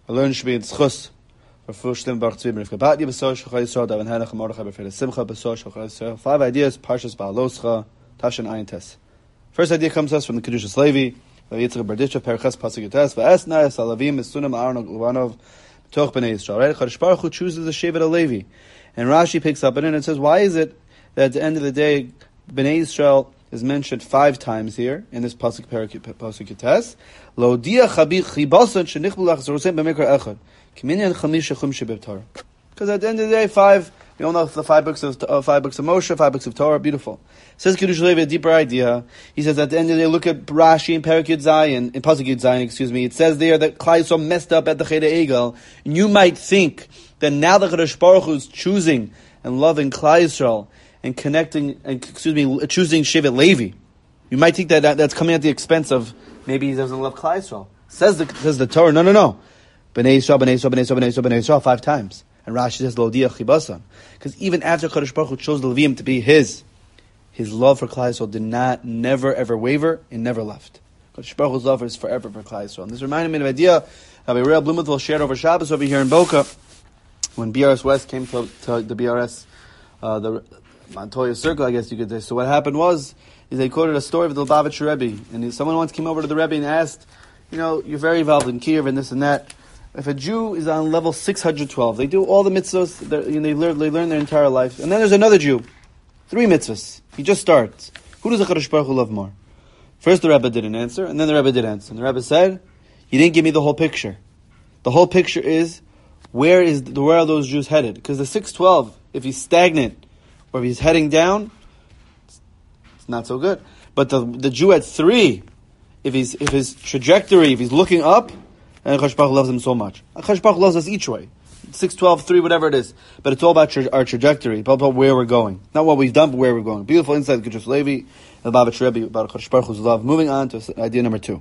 I learned Shmi and Tzchus. Five ideas, Parshas Ba'aloscha, Tashin Ayin Tes. First idea comes to us from the Kedushas Levi, Yitzchak Berditcha, Perchas Pasuk Tes, Va'esna Salavim Mesunim Aaron Gluvanov, Toch B'nei Yisrael. Right? Chodesh Baruch Hu chooses the Shevet Levi, and Rashi picks up on it and it says, why is it that at the end of the day, B'nei Yisrael is mentioned 5 times here in this Pasuk Tes? Lo dia chibasan shenichbulach zerusim b'mikra echad. Because at the end of the day, 5, we all know the 5 books of Moshe, 5 books of Torah, beautiful. Says Kiddush Levi a deeper idea. He says at the end of the day, look at Rashi and Perek Yud Zayin, in Pasuk Yud Zayin, it says there that Klal Yisrael messed up at the Cheder Egel, and you might think that now the Kadosh Baruch Hu is choosing and loving Klal Yisrael and choosing Shevet Levi. You might think that that's coming at the expense of maybe he doesn't love Klal Yisrael. Says the Torah, no. B'nei Yisrael, 5 times. And Rashi says, Lo dia chibasan. Because even after Kadosh Baruch Hu chose the Levium to be his love for Klal Yisrael did never ever waver and never left. Kadosh Baruch Hu's love is forever for Klal Yisrael. And this reminded me of an idea Rabbi Real Blumenthal shared over Shabbos over here in Boca, when BRS West came to the BRS, the Montoya Circle, I guess you could say. So what happened is they quoted a story of the Lubavitcher Rebbe. And someone once came over to the Rebbe and asked, you're very involved in Kiev and this and that. If a Jew is on level 612, they do all the mitzvahs, they learn their entire life. And then there's another Jew, 3 mitzvahs. He just starts. Who does the Kadosh Baruch Hu love more? First the Rebbe didn't answer, and then the Rebbe did answer. And the Rebbe said, you didn't give me the whole picture. The whole picture is, where are those Jews headed? Because the 612, if he's stagnant, or if he's heading down, it's not so good. But the Jew at 3, if his trajectory, if he's looking up, and Kadosh Baruch Hu loves him so much. Kadosh Baruch Hu loves us each way. 6, 12, 3, whatever it is. But it's all about our trajectory, about where we're going. Not what we've done, but where we're going. Beautiful insight of Kedushas Levi, the Lubavitcher Rebbe, about Kadosh Baruch Hu's love. Moving on to idea number 2.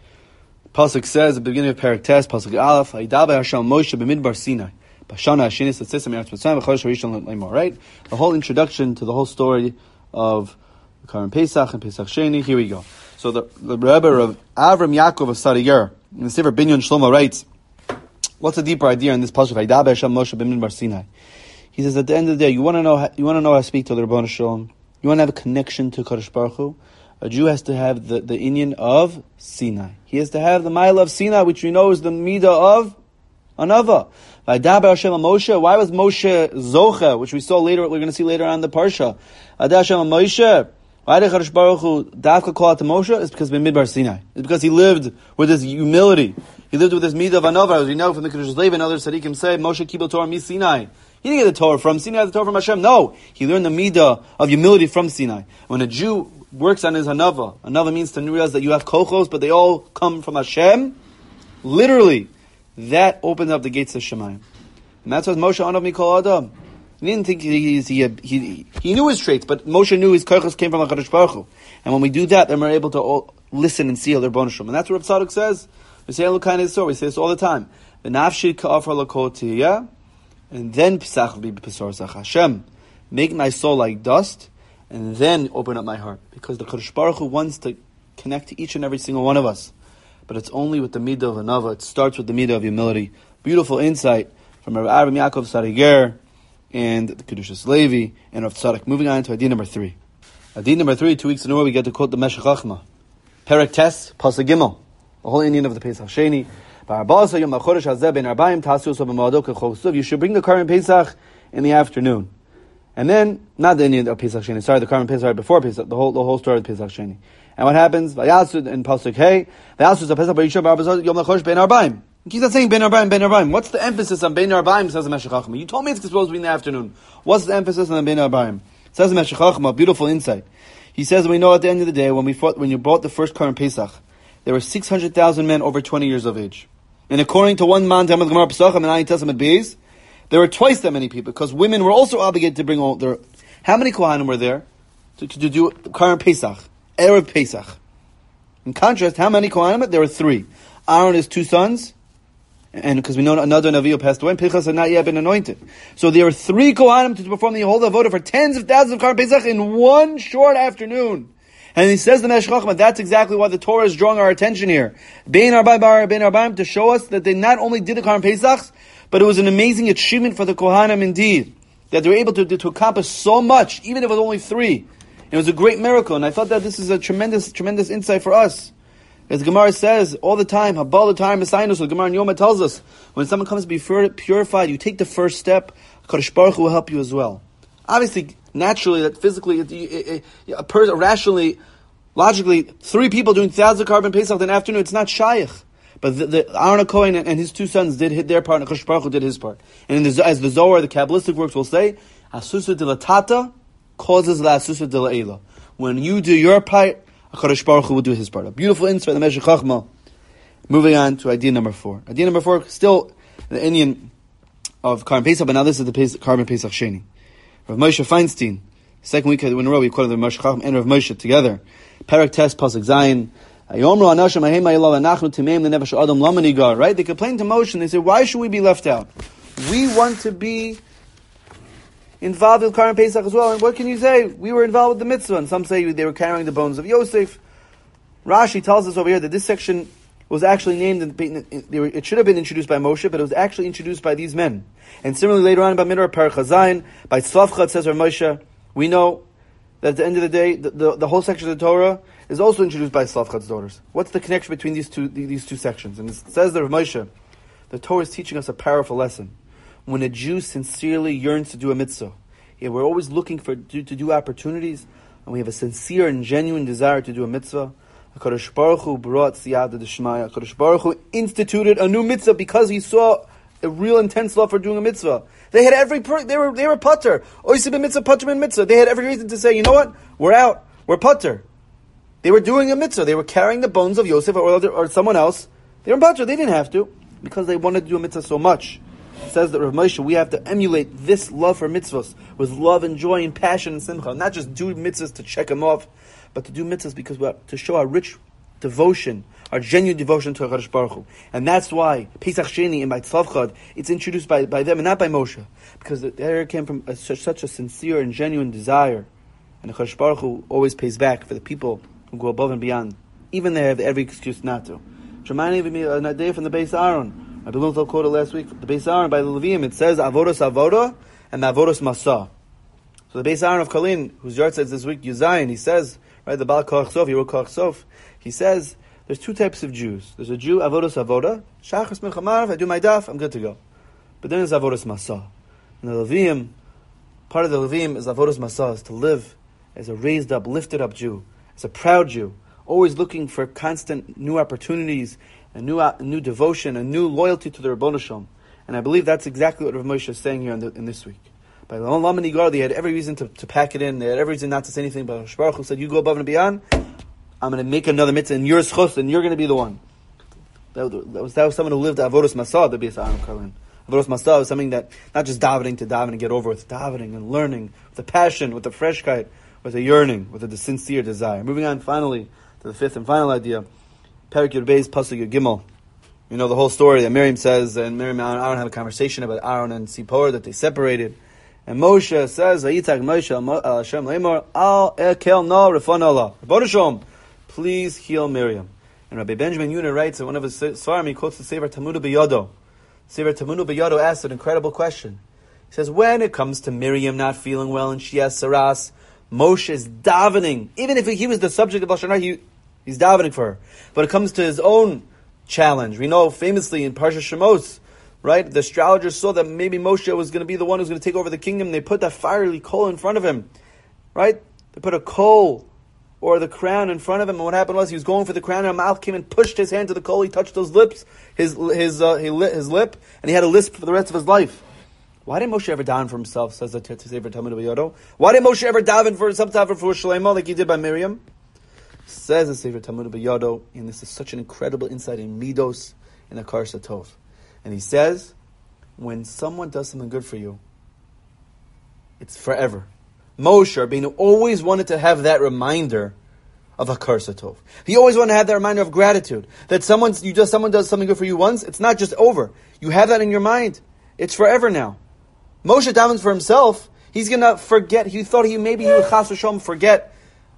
Pasuk says, at the beginning of Perek Tes, Pasuk Aleph, Ha'idaber Hashem Moshe b'midbar Sinai. B'shana ha'shinis l'tzisem eretz Mitzrayim v'chodesh harishon l'mor. Right? The whole introduction to the whole story of Karim Pesach and Pesach Sheni. Here we go. So the Rebbe of Avram Yaakov of Sariger, in the Sefer Binyan Shlomo, writes, what's the deeper idea in this pasuk? Ha'idaber Hashem Moshe b'midbar Sinai. He says, at the end of the day, you want to know how to speak to the Rebbeinu Shalom. You want to have a connection to Kadosh Baruch Hu. A Jew has to have the inyan of Sinai. He has to have the mile of Sinai, which we know is the midah of Anava. Ha'idaber Hashem Moshe. Why was Moshe Zocha, which we saw later? We're going to see later on in the parsha. Ha'idaber Hashem Moshe. Why did Kadosh Baruch Hu Dafka call out to Moshe? It's because B'midbar Sinai. It's because he lived with his humility. He lived with his midah of Anova. As we know from the Kedushas Levi and other tzaddikim say, Moshe Kibel Torah mi Sinai. He didn't get the Torah from Sinai, the Torah from Hashem. No, he learned the midah of humility from Sinai. When a Jew works on his Anova means to realize that you have kochos, but they all come from Hashem. Literally, that opens up the gates of Shemayim. And that's what Moshe Anav Mikol Adam. He didn't think he knew his traits, but Moshe knew his kochos came from HaKadosh Baruch Hu. And when we do that, then we're able to all listen and see their bonus. And that's what Rav Tzadok says. We say we say this all the time. V'nafshi ka'afar l'kol tiyah, and then Pesach will be Pesach Hashem. Make my soul like dust, and then open up my heart. Because the Kadosh Baruch Hu wants to connect to each and every single one of us. But it's only with the midah of Anava. It starts with the midah of humility. Beautiful insight from Rav Avram Yaakov Sariger and the Kedushas Levi and Rav Tzadok. Moving on to idea number 3. Idea number 3, 2 weeks in a row, we get to quote the Meshech Chochmah. Perek Tes, Pasuk Gimel. The whole Indian of the Pesach Sheni. You should bring the Karban Pesach in the afternoon. And then, not the Indian of Pesach Sheni, sorry, the Karban Pesach right before Pesach, the whole story of Pesach Sheni. And what happens? Vayasud in Pasuk Hey, Vayasud a Pesach B'Yisham B'Arbazoz Yom LaChodesh Ben Arbaim. He keeps on saying Ben Arbaim. What's the emphasis on Ben Arbaim, says the Meshech Chochmah? You told me it's supposed to be in the afternoon. What's the emphasis on Ben Arbaim? Says the Meshech Chochmah, beautiful insight. He says, we know at the end of the day, when you brought the first Karban Pesach, there were 600,000 men over 20 years of age. And according to one man, Talmud Gemara Pesachim and Ayin Testament Beis, there were twice that many people, because women were also obligated to bring all their... How many Kohanim were there to do Karban Pesach, Erev Pesach? In contrast, how many Kohanim? There were 3. Aaron his 2 sons, and because we know another Navi passed away, and Pinchas had not yet been anointed. So there were 3 Kohanim to perform the whole avoda for tens of thousands of Karban Pesach in one short afternoon. And he says the Meshech Chochmah, that's exactly why the Torah is drawing our attention here. Bein Arbaim to show us that they not only did the Karban Pesachs, but it was an amazing achievement for the Kohanim indeed. That they were able to accomplish so much, even if it was only 3. It was a great miracle, and I thought that this is a tremendous insight for us. As Gemara says all the time, Habal the time Messiah, so Gemara in Yoma tells us, when someone comes to be purified, you take the first step, Kadosh Baruch Hu will help you as well. Obviously, naturally, that physically, a person, rationally, logically, 3 people doing thousands of Karban Pesach in the afternoon, it's not shaykh. But the Aaron Cohen and his 2 sons did their part, and Kadosh Baruch Hu did his part. And as the Zohar, the Kabbalistic works will say, Asusa dilatata causes la asusa dilaila. When you do your part, Kadosh Baruch Hu will do his part. A beautiful insight, the Meshech Chochmah. Moving on to idea number 4. Idea number 4, still the Indian of Karban Pesach, but now this is the Karban Pesach Sheni. Rav Moshe Feinstein, second week in a row, we quoted the Meshech Chochmah and Rav Moshe together. Perek Tes Pasuk Zayin. Right? They complained to Moshe and they said, why should we be left out? We want to be involved with Karban Pesach as well. And what can you say? We were involved with the mitzvah. And some say they were carrying the bones of Yosef. Rashi tells us over here that this section was actually named, it should have been introduced by Moshe, but it was actually introduced by these men. And similarly later on by Midbar Perek Chazayin, by Tzlavcha, it says Rav Moshe, we know that at the end of the day, the whole section of the Torah is also introduced by Tzlavcha's daughters. What's the connection between these two sections? And it says that Rav Moshe, the Torah is teaching us a powerful lesson. When a Jew sincerely yearns to do a mitzvah, we're always looking to do opportunities, and we have a sincere and genuine desire to do a mitzvah. HaKadosh Baruch Hu brought siyata d'shmaya. HaKadosh Baruch Hu instituted a new mitzvah because he saw a real intense love for doing a mitzvah. They had they were putter. Oisib mitzvah, putter mitzvah. They had every reason to say, you know what? We're out. We're putter. They were doing a mitzvah. They were carrying the bones of Yosef or someone else. They were putter. They didn't have to because they wanted to do a mitzvah so much. It says that Rav Moshe, we have to emulate this love for mitzvahs with love and joy and passion and simcha. Not just do mitzvahs to check them off, but to do mitzvahs because to show our rich devotion, our genuine devotion to HaKadosh Baruch Hu. And that's why Pesach Sheni and by Tzlavchad, it's introduced by them and not by Moshe. Because there came from such a sincere and genuine desire. And HaKadosh Baruch Hu always pays back for the people who go above and beyond. Even they have every excuse not to. Reminding me of a day from the Beis Aaron. I believe I'll quote it last week. The Beis Aaron by the Levium, it says Avodos Avoda and Avodos Masa. So the Beis Aaron of Kalin, whose yard says this week Yuzayin, he says, right, the Baal Koach Sof, he wrote Koach Sof, he says, there's 2 types of Jews. There's a Jew, Avodos Avoda, Shachas Mincha if I do my daf, I'm good to go. But then there's Avodos Masa. And the Levium, part of the Levium is Avodos Masa, is to live as a raised up, lifted up Jew, as a proud Jew, always looking for constant new opportunities, a new devotion, a new loyalty to the Rebbeinu Shalom. And I believe that's exactly what Rav Moshe is saying here in this week. By the Olam Nigar, they had every reason to pack it in. They had every reason not to say anything. But HaKadosh Baruch Hu said, you go above and beyond, I'm going to make another mitzvah, and you're schos, and you're going to be the one. That was someone who lived Avodos Masah, the Beis Aaron Karlin. Avodos Masah was something that, not just davening to daven and get over with, davening and learning, with a passion, with a freshkeit, with a yearning, with a sincere desire. Moving on finally to the 5th and final idea. Perek Yud Beis Pasuk Yud Gimel. You know the whole story that Miriam says, and Miriam and Aaron have a conversation about Aaron and Sipor, that they separated. And Moshe says, Vayitzak Moshe Hashem Leimor Al Ekel No Rafon Allah. Rebbeinu Shalom, please heal Miriam. And Rabbi Benjamin Yuna writes in one of his svarim, he quotes the Sefer Tamudu B'Yodo. Sefer Tamudu B'Yodo asks an incredible question. He says, when it comes to Miriam not feeling well and she has saras, Moshe is davening. Even if he was the subject of Lashon Hara, he's davening for her. But it comes to his own challenge. We know famously in Parsha Shemos, right? The astrologers saw that maybe Moshe was going to be the one who's going to take over the kingdom. They put that fiery coal in front of him, right? They put a coal or the crown in front of him. And what happened was he was going for the crown, and Malach came and pushed his hand to the coal. He touched those lips, his lip, and he had a lisp for the rest of his life. Why did Moshe ever daven for himself? Says the Sefer Talmud B'Yodo. Why did Moshe ever daven for Shlomo like he did by Miriam? Says the Sefer Talmud B'Yodo, and this is such an incredible insight in Midos and Akar Satov. And he says, when someone does something good for you, it's forever. Moshe Rabbeinu always wanted to have that reminder of Akar Satov. He always wanted to have that reminder of gratitude. That someone does something good for you once, it's not just over. You have that in your mind. It's forever now. Moshe davens for himself. He's going to forget. He thought maybe he would chas v'shalom forget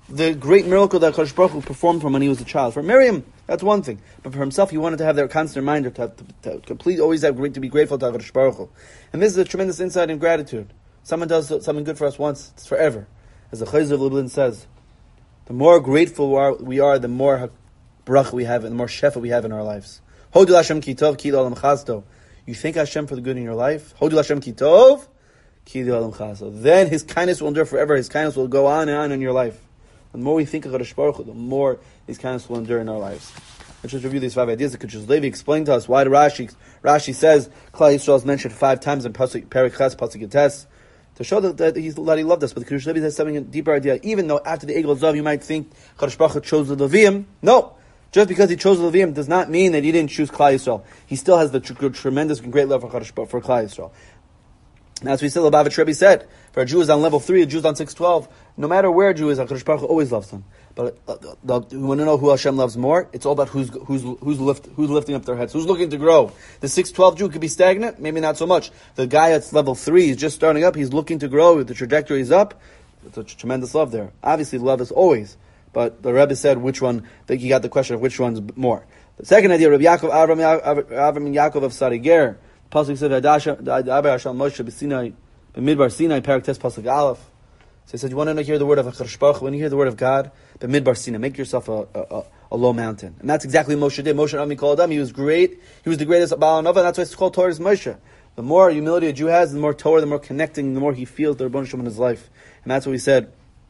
the great miracle that Kadosh Baruch Hu performed for him when he was a child. For Miriam, that's one thing. But for himself, he wanted to have that constant reminder to always to be grateful to Kadosh Baruch Hu. And this is a tremendous insight in gratitude. Someone does something good for us once, it's forever. As the Chayzer of Lublin says, the more grateful we are, the more bracha we have and the more shefa we have in our lives. Hodul Hashem ki tov, ki l'olam chasdo. You thank Hashem for the good in your life. Hodul Hashem ki tov, ki l'olam chasdo. Then His kindness will endure forever. His kindness will go on and on in your life. The more we think of Kadosh Baruch Hu, the more His kindness will endure in our lives. Let's just review these 5 ideas. The Kiddush Levi explained to us why Rashi says Klal Yisrael is mentioned 5 times in Perek Ches, Pasuk Yates, to show that He loved us. But the Kiddush Levi has something a deeper idea. Even though after the Egel Zav you might think Kadosh Baruch Hu chose the Levium, no. Just because He chose the Levium does not mean that He didn't choose Klal Yisrael. He still has the tremendous and great love for Kadosh Baruch Hu, for Klal Yisrael. And as we said, Lubavitch Rebbe said, for a Jew is on level 3, a Jew is on 612, no matter where a Jew is, HaKadosh Baruch Hu always loves them. But we want to know who Hashem loves more. It's all about who's lifting up their heads, who's looking to grow. The 612 Jew could be stagnant, maybe not so much. The guy that's level 3, he's just starting up, he's looking to grow, the trajectory is up. It's a tremendous love there. Obviously, love is always. But the Rebbe said which one, that he got the question of which one's more. The second idea, Rabbi Yaakov, Avram Yaakov of Sariger, Pasuk said, Adaber Hashem Moshe b'Sinai, b'Midbar Sinai, Perek Tes Pasuk Aleph. So he said, you want to hear the word of HaKadosh Baruch Hu? When you hear the word of God, b'Midbar Sinai, make yourself a low mountain. And that's exactly what Moshe did. Moshe Rami called him. He was great. He was the greatest Baal Nova, and that's why it's called Torah's Moshe. The more humility a Jew has, the more Torah, the more connecting, the more he feels the Rebbeinu Shalom in his life. And that's what we said.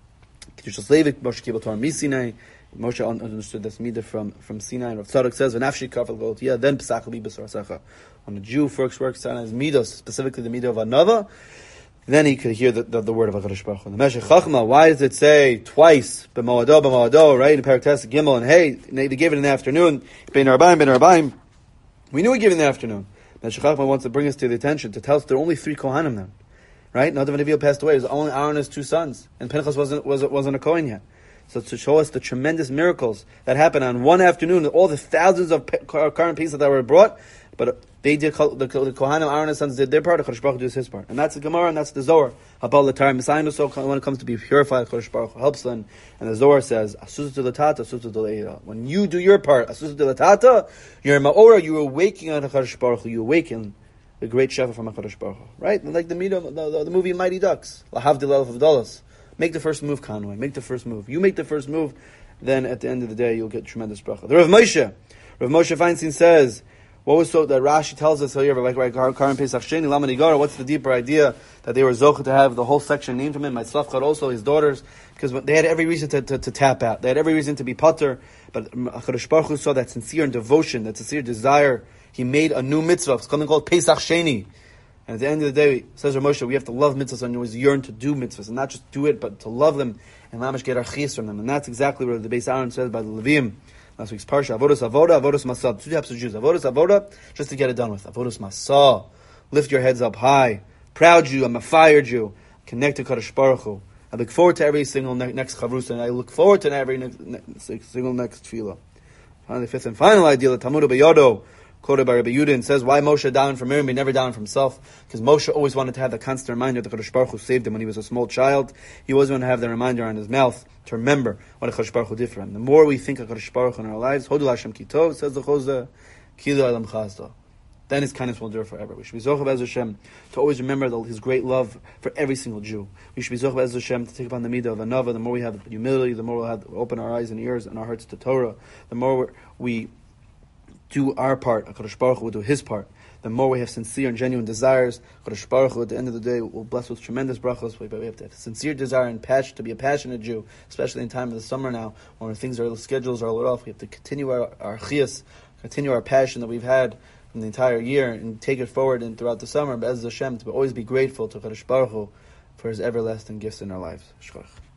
Moshe Kibel Torah Misinai. Moshe understood this midah from Sinai. And Rav Tzadok says, "V'nafshi kafel goltiya." Then Pesach will be b'sarasecha. When a Jew first works on his midos, specifically the midah of another, then he could hear the word of HaKadosh Baruch Hu. The Meshech Chachma, why does it say twice b'moado, right? In Perek Tes Gimel, and hey, they gave it in the afternoon. Ben Arbaim. We knew he gave it in the afternoon. Meshech Chachma wants to bring us to the attention to tell us there are only 3 Kohanim then, right? Nadav and Avihu passed away. It was only Aaron and his 2 sons, and Pinchas wasn't a Kohen yet. So to show us the tremendous miracles that happened on one afternoon, all the thousands of current pieces that were brought, but they did, the Kohanim, Aaron and his sons did their part, HaKadosh Baruch Hu did his part. And that's the Gemara, and that's the Zohar. Habal l'tar Messiah, so when it comes to be purified, HaKadosh Baruch Hu helps them. And the Zohar says, Asusa to l'tata, Asusa to l'eira. When you do your part, Asusa to l'tata, you're ma'ora, you're awakening on HaKadosh Baruch Hu, you awaken the great Shefa from HaKadosh Baruch Hu. Right? Like the movie Mighty Ducks. Lahavdil Elef of Dollars. Make the first move, Conway. Make the first move. You make the first move, then at the end of the day, you'll get tremendous bracha. The Rav Moshe Feinstein says, what was so that Rashi tells us here, like Karan Pesach Sheni, Lama Nigara, what's the deeper idea that they were zocha to have the whole section named from him, Maitzlafchad also, his daughters, because they had every reason to tap out. They had every reason to be pater, but HaKadosh Baruch Hu saw that sincere devotion, that sincere desire. He made a new mitzvah. It's something called Pesach Sheni. And at the end of the day, says Rav Moshe, we have to love mitzvahs and always yearn to do mitzvahs, and not just do it, but to love them and mamish get our chiyas from them. And that's exactly what the Beis Aaron says by the Levium. Last week's parsha, Avodas Avoda, Avodas Masah. 2 types of Jews. Avodas Avoda, just to get it done with. Avodas Masah, lift your heads up high. Proud Jew, I'm a fire Jew. Connect to Kadosh Baruch Hu. I look forward to every single next chavrusa, and I look forward to every single next tefillah. Finally, the 5th and final idea, the Talmud Beyodo, quoted by Rabbi Yudin, says why Moshe down from Miriam, but never down from himself. Because Moshe always wanted to have the constant reminder that Kadosh Baruch Hu saved him when he was a small child. He always wanted to have the reminder on his mouth to remember what Kadosh Baruch Hu did for him. The more we think of Kadosh Baruch Hu in our lives, Hodul Hashem ki tov, says the Chozeh, Kilu Elam Chazda. Then His kindness will endure forever. We should be Zochah Be'ez Hashem to always remember His great love for every single Jew. We should be Zochah Be'ez Hashem to take upon the midah of Anava. The more we have humility, the more we'll have open our eyes and ears and our hearts to Torah. The more we do our part, HaKadosh Baruch Hu will do His part. The more we have sincere and genuine desires, HaKadosh Baruch Hu at the end of the day will bless with tremendous brachos. But we have to have sincere desire and passion to be a passionate Jew, especially in time of the summer now, when schedules are a little off. We have to continue our chiyas, continue our passion that we've had in the entire year, and take it forward and throughout the summer. Be'ez Hashem, to always be grateful to HaKadosh Baruch Hu for His everlasting gifts in our lives. Shkoch.